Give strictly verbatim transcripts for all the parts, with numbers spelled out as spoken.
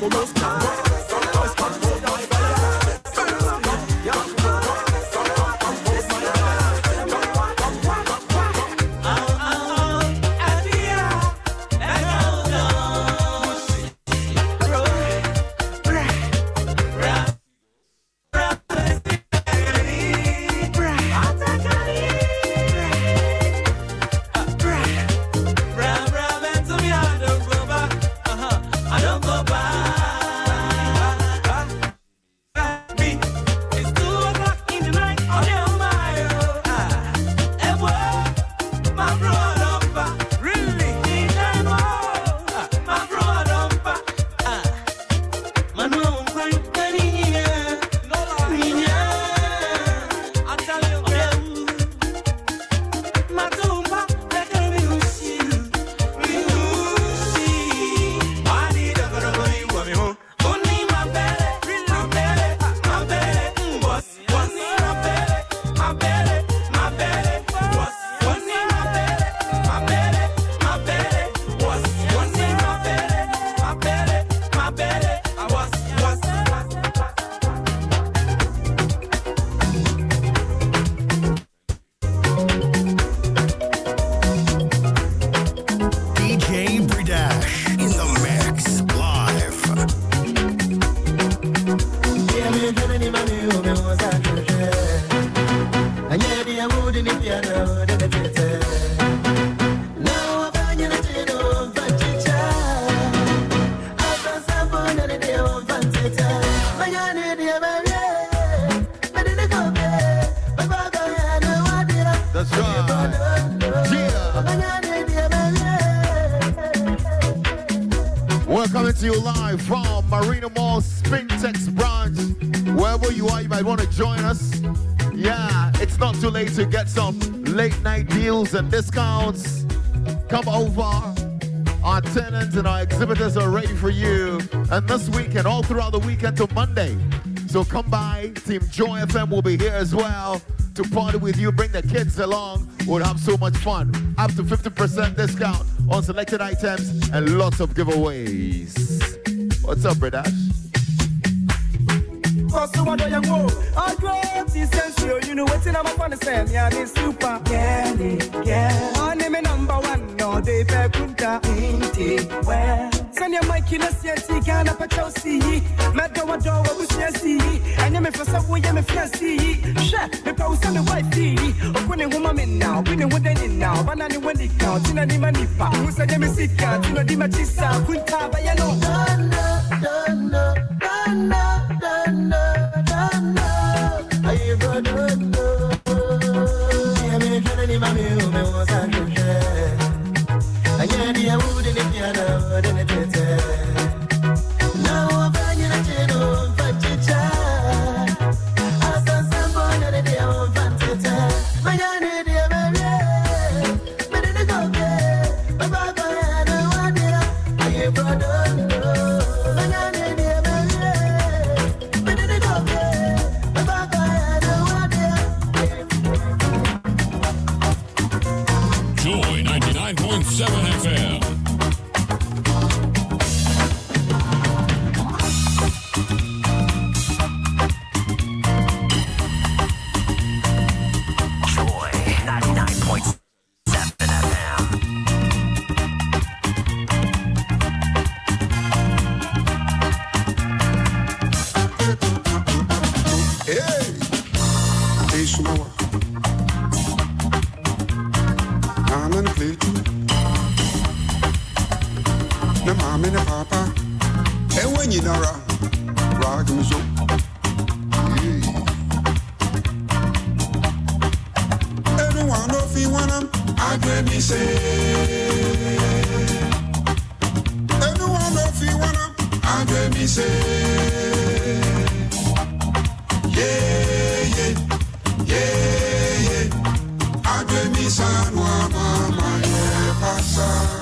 We're coming to you live from Marina Mall Spintex branch. Wherever you are, you might want to join us. Yeah, it's not too late to get some late night deals and discounts. Come over. Our tenants and our exhibitors are ready for you. And this weekend, all throughout the weekend till Monday. So come by. Team Joy F M will be here as well to party with you. Bring the kids along. We'll have so much fun. Up to fifty percent discount on selected items and lots of giveaways. What's up, Bradash? Also, what do you go? I great essential, you know what's in my understand. Yeah, it's super. Yeah, yeah. I name it number one. No, they pay kunta. Inti, well. Send your mic in a C T, Ghana, Pachosi. Maddo, what do I see? And you may for some way, you may fancy. Chef, the post and the white tea. Or when a woman now, when a woman now, but I when it counts in a dimanipa. Who said, let me sit down, you know, the machista, kunta, but you know. Donna, Donna, Donna, Donna. seven F M. Joy ninety-nine point seven F M. Hey, hey, Sumawa. I'm gonna play too. Na mama na papa, and when you know rock me so. Everyone of you wanna, I get me say. Everyone of you wanna, I get me say. Yeah, yeah, yeah, yeah. I get me son, mama, yeah, pasa.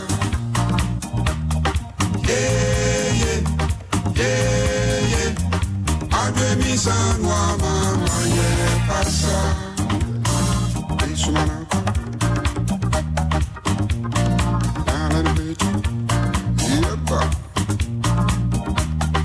Yeah, yeah, yeah, yeah. I do me san wa mama yeah pasa. Isso manaka. Nana de betu. Yepa.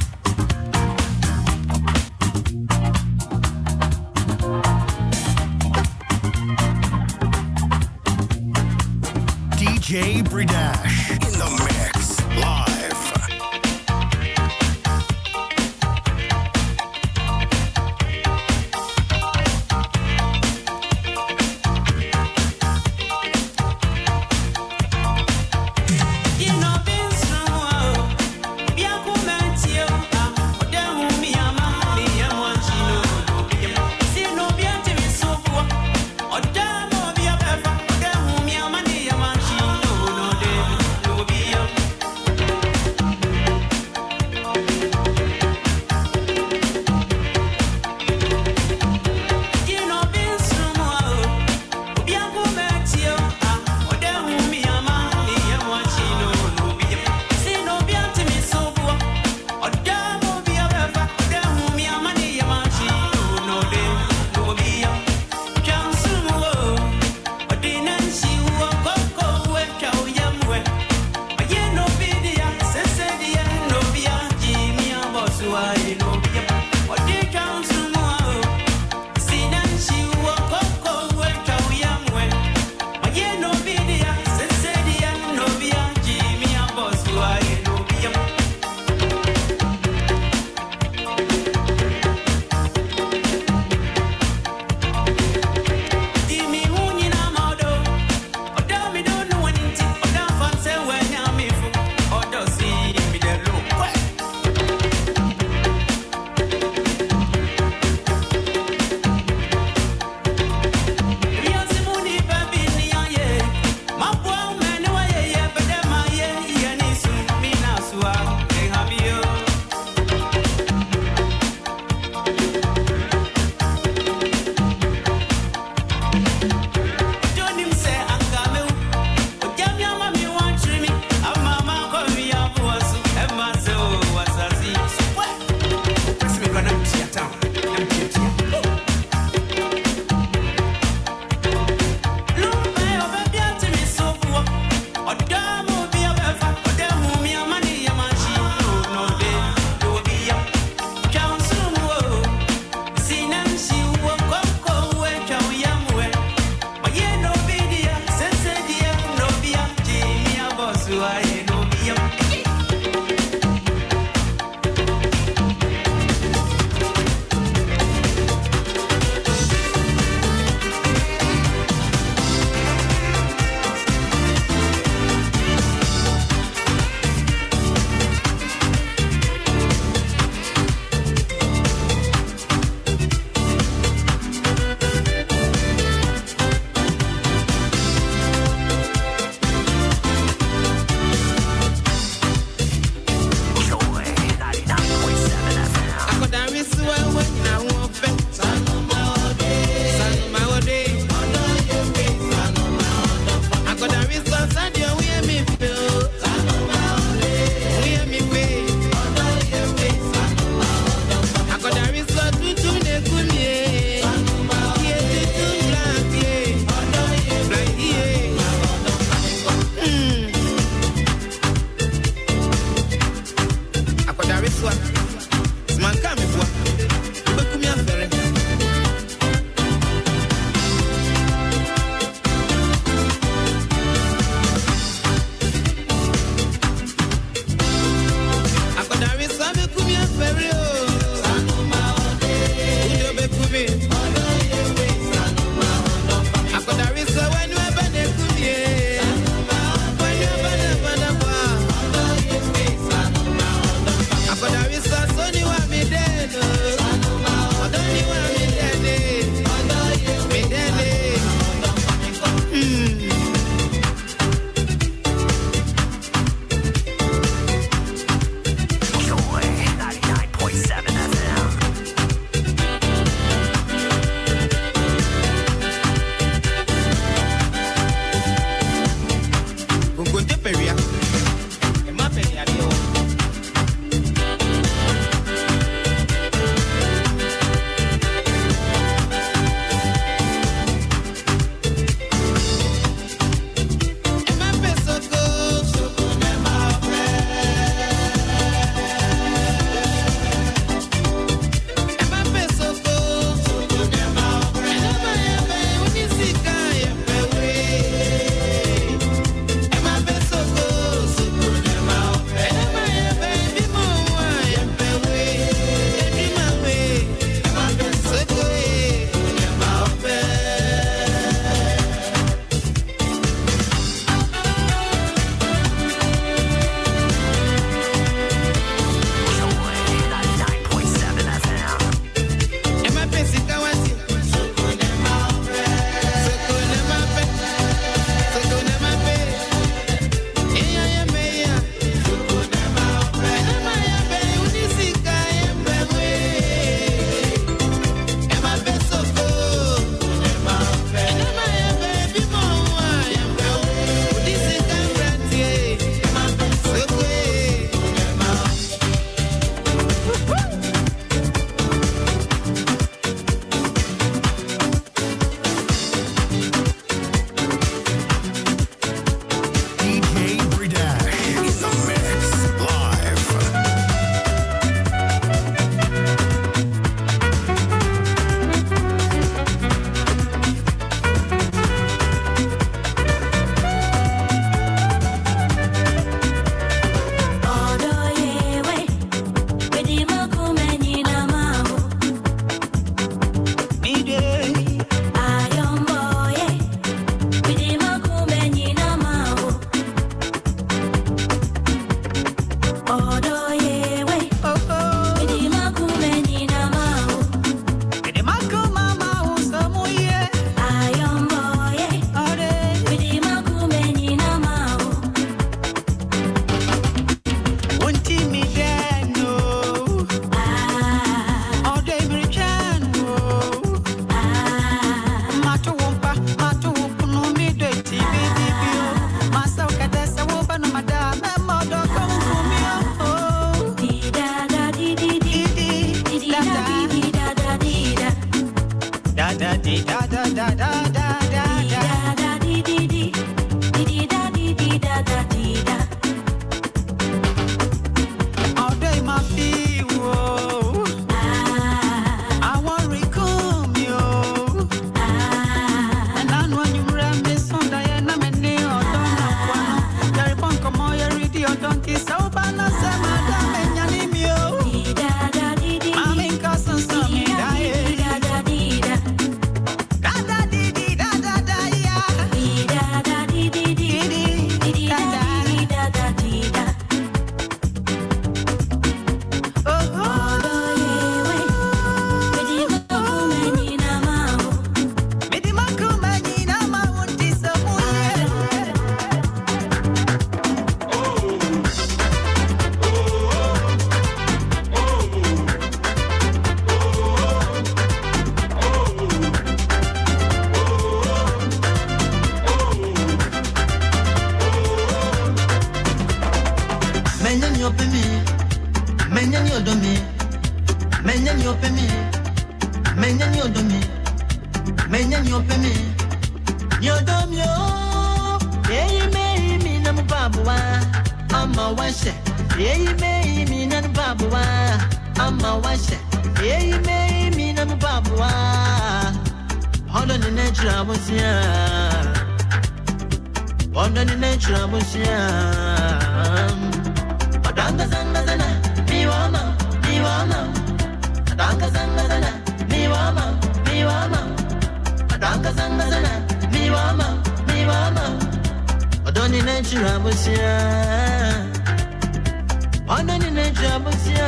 Hey, me, me, nan babwa. wash it. Yeah, you may mean I'm a babua. Hold on the nature of Musia. Hold on the nature of Musia. Adanga Zangazana, Miwama, Miwama. Adanga Zangazana, Miwama, Miwama. Adanga Zangazana, Miwama, Miwama. Adoni nature of Musia. Hold on the nature of Musia.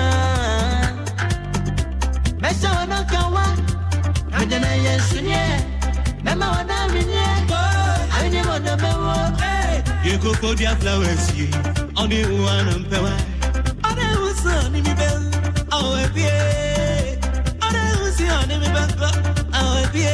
Mesa wana kawa, adana yesunye. Mema wana minye, aine wana mewo. You go for their flowers, you. On the one and pewa. On the sun in me bell, oh happy. On the sun in me bell, oh happy.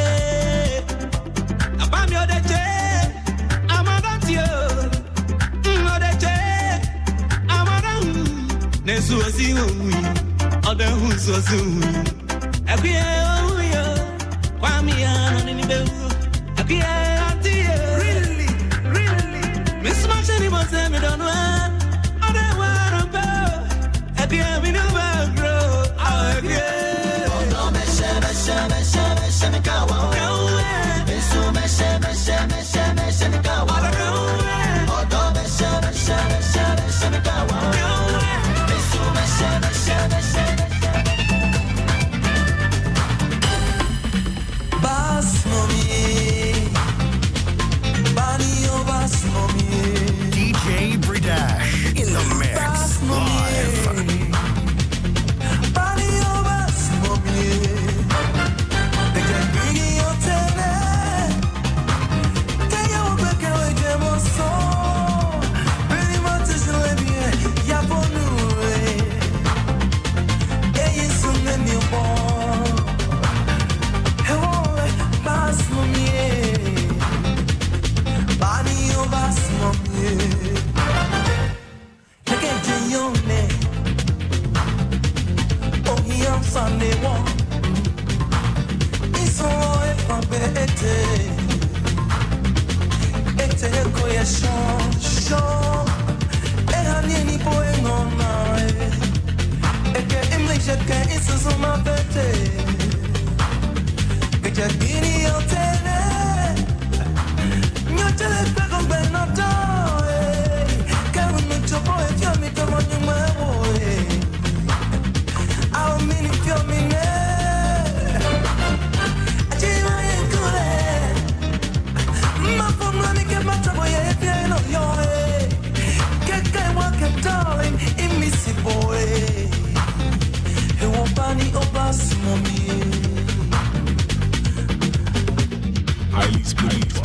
Abam yo de che, amadat yo. Yo de che, amadat. Nesu osi ui, ode husu osi ui. Happy oh yo, kwami ya on the bell. Happy auntie, really, really. Miss Marshall was there, me don't know. D J Bridash in the mix live. Sunday one, it's all if I'm better. It's a question, sure. And I need boy no night. It can English, it can it's so my better. It can be the hotel. You're telling me I'm better die. Can't make your boy tell me come on, you my boy. I'll mean if you're me now. I just want to go there. My phone running, get my trouble, yeah, if you know your way. Get guy walking, darling, in Missy boy. He won't bunny or bus, mommy. Highly spiritual.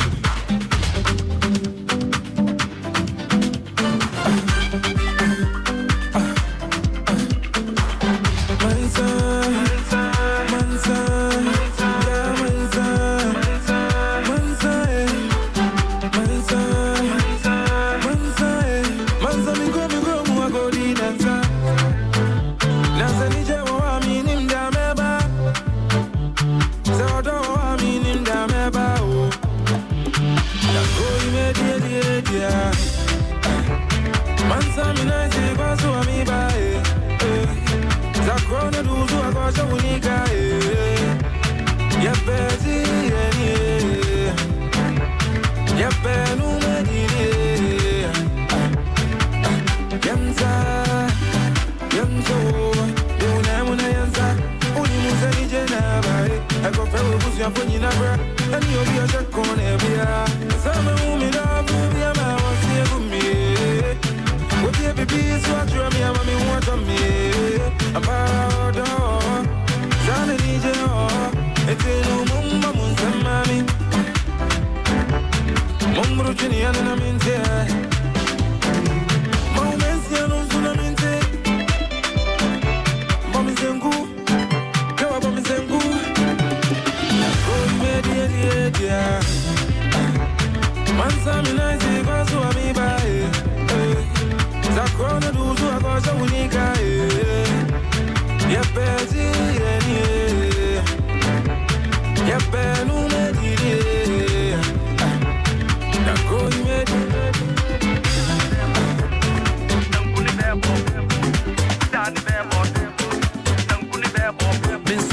Baby, so I draw me, I'm a me, what on me. I'm proud of.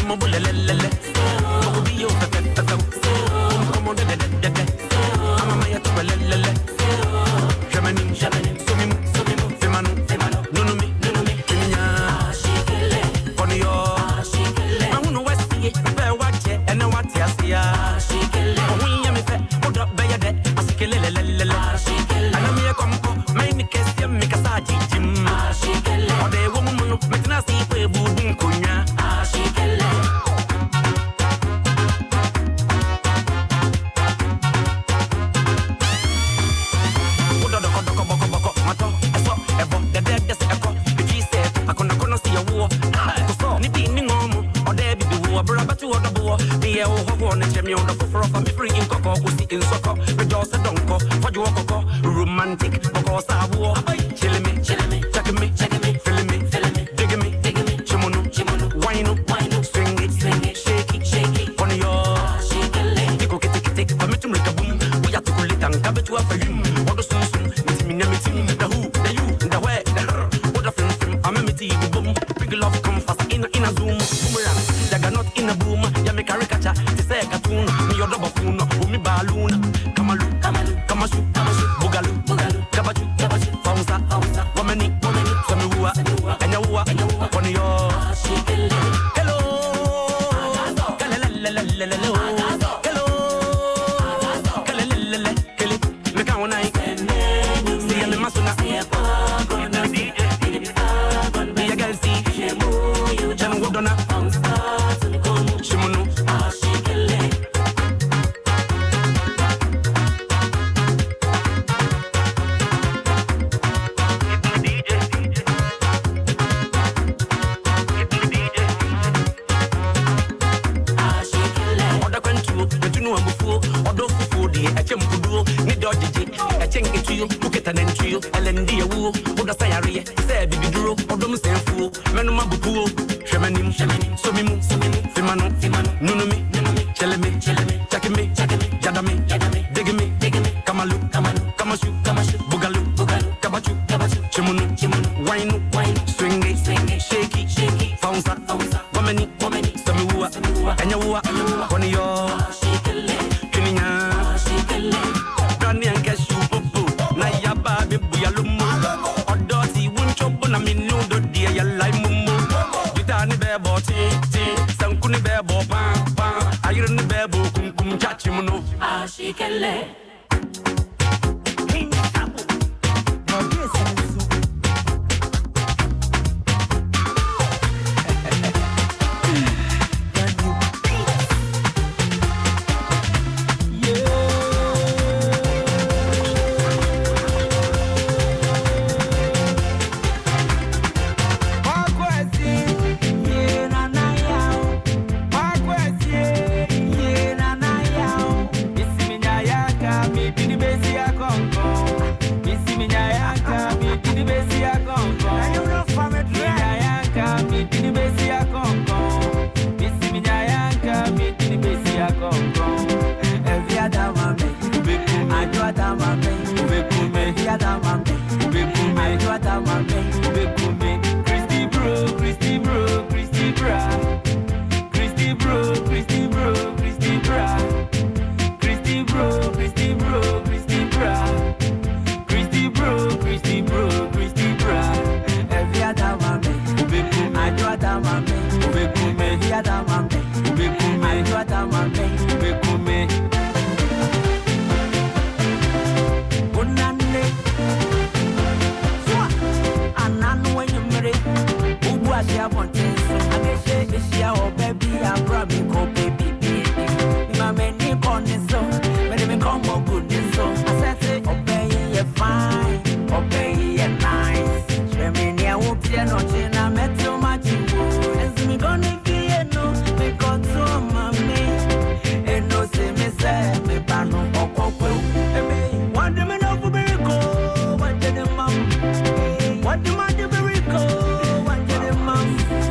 What do I do, Rico? What do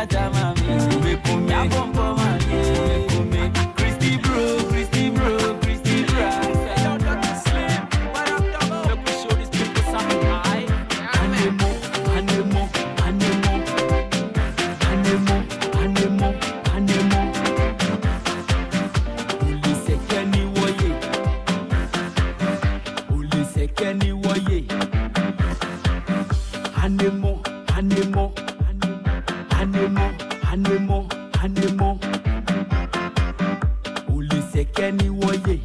Jaja mami, we come ya bombo mami, we come. Christy bro, Christy bro, Christy bro. Say yo, don't slim. What up, double? Look, we show these people something high. Anemo, anemo, anemo, anemo, anemo, anemo. Uli sekeni woye, uli sekeni woye. Anemo, anemo, anemo, anemo, anemo. Uli sekeni woye,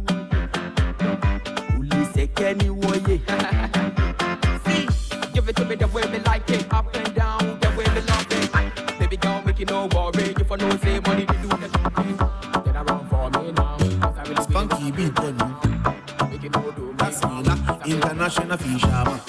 uli sekeni woye. See, give it to me the way me like it, up and down, the way me love it. Baby girl, make you no worry, if I know say money to do the get around for me now. Funky beat, then Make you no do me. that's me, la international fisherman.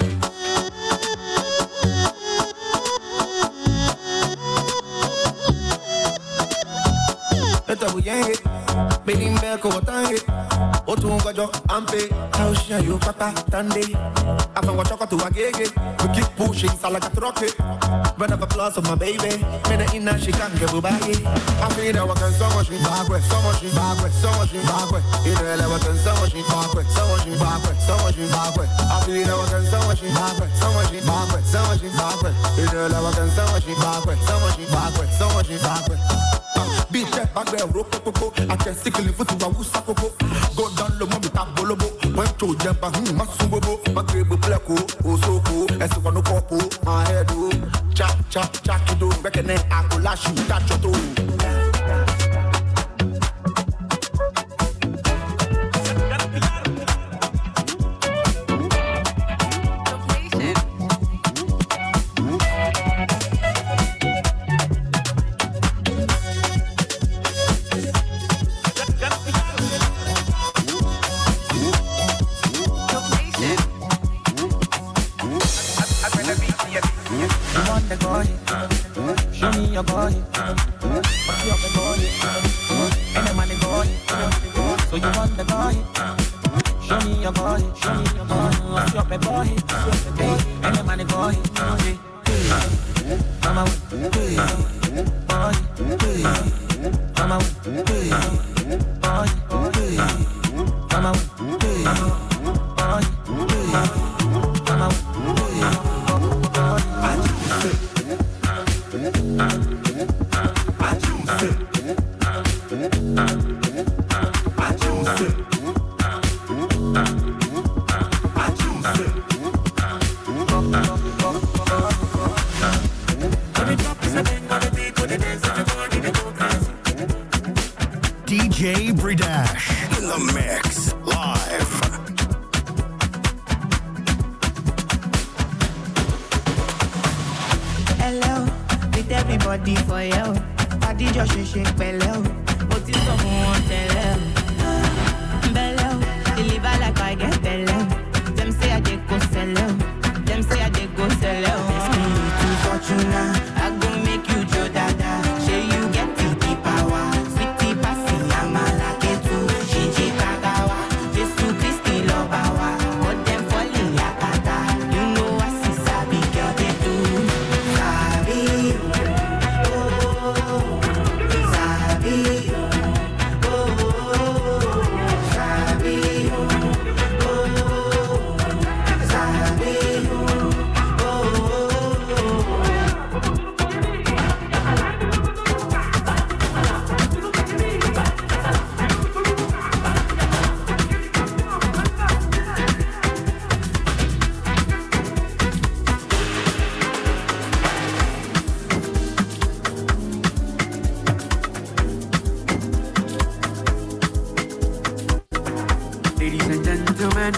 Benim beko watange Otunga jo ampe Tausha yu pata tande Afan wa choko tu agege We keep pushing salaga troke Run up applause of my baby Mena ina she can't get bubaye I feel that wakan so much bagwe So much bagwe So much bagwe Ina ele wakan so much bagwe So much bagwe So much bagwe I feel that wakan so much bagwe So much bagwe So much bagwe Ina ele wakan so much bagwe So much bagwe So much bagwe Beat that back there, rope, popo. I can sickle it for two hours, popo. Go down low, mommy, tap bolobo. Went to jump, a hum, masubobo. My grable placo, oh, so cool. As a one of popo, my head, oh. Chap, chap, chap, to do. Reckon I could lash you, touch your toe. D J Bridash in the mix live. Hello, with everybody for you. Body just shake, shake, bello. What is someone tell you? Bello, deliver like I get bello. Them say I get go sell out. Them say I get go sell out. It's me to Fortuna. I go make you Joe Dada. Show you get the power. Sweetie passy, I'm a like it too. Shinji Kagawa. Jesus Christi Lobawa. But them falling yakata. You know I see Sabi girl they do. Sabi, oh, Sabi, oh, Sabi, oh, Sabi, oh. Ladies and gentlemen,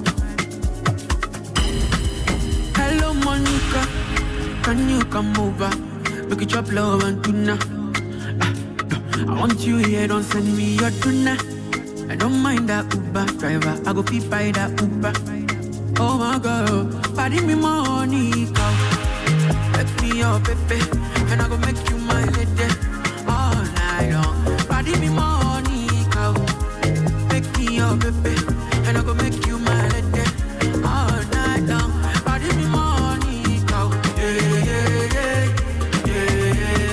hello Monica, can you come over? Make it chop love and tuna. I want you here, don't send me your tuna. I don't mind that Uber driver, I go feed by that Uber. Oh my God, pardon me Monica, make me your baby, and I go make you my lady all night long. Pardon me Monica, make me your baby, and I go make you my lady all night long. Pardon me Monica, yeah yeah yeah yeah yeah.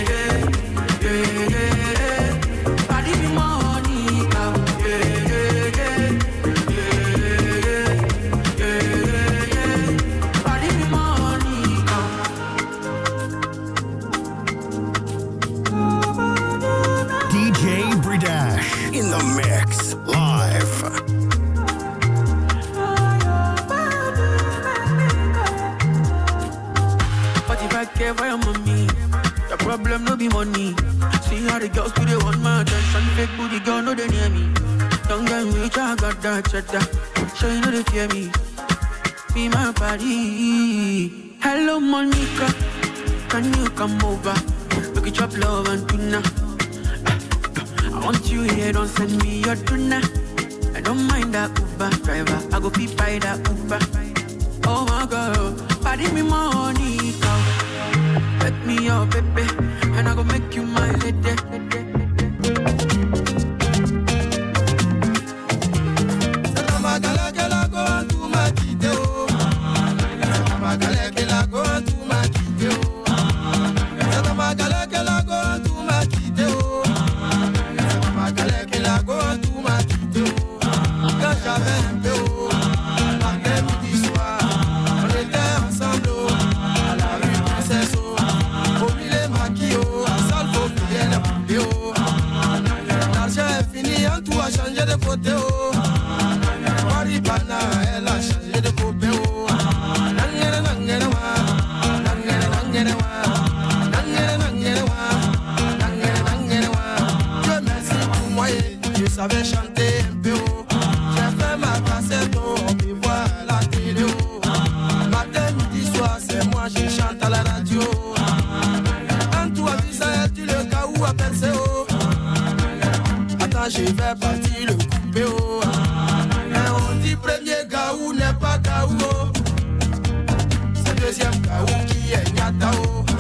money. See how the girls do they want my attention. Fake booty girl, no they near me. Young and rich, I got that cheddar. Sure you know they fear me. Be my body. Hello Monica, can you come over? We can chop love and tuna. I want you here, don't send me your tuna. I don't mind that Uber driver, I go be by that Uber. Oh my girl, body me money, cow. Let me up, baby, and I go make you my lady. Changer de côté, oh. Maripana, elle a changé de côté, oh. Nangere, nangere, wa. Nangere, nangere, wa. Nangere, nangere, wa. Nangere, nangere, wa. Dieu merci pour moi, je savais chanter un peu, oh. J'ai fait ma cassette, oh. On me voit à la télé, oh. Matin, midi, soir, c'est moi, je chante à la radio. Quand tu as vu ça, tu le cas où à percer, oh. Je vais partir le couper, oh. Mais on dit premier gaou n'est pas gaou, oh. C'est deuxième gaou qui est nyata, oh.